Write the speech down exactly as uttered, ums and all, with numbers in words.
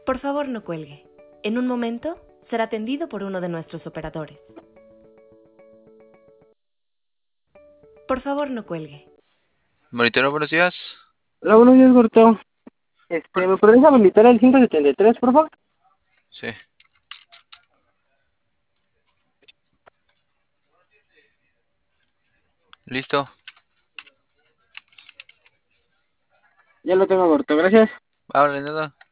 Por favor, no cuelgue. En un momento será atendido por uno de nuestros operadores. Por favor, no cuelgue. Monitoreo, buenos días. Hola, buenos días, Gorto. Este, Bueno, ¿me podrías habilitar el ciento setenta y tres, por favor? sí. Listo. Ya lo tengo, Gorto, gracias. Háblale, nada.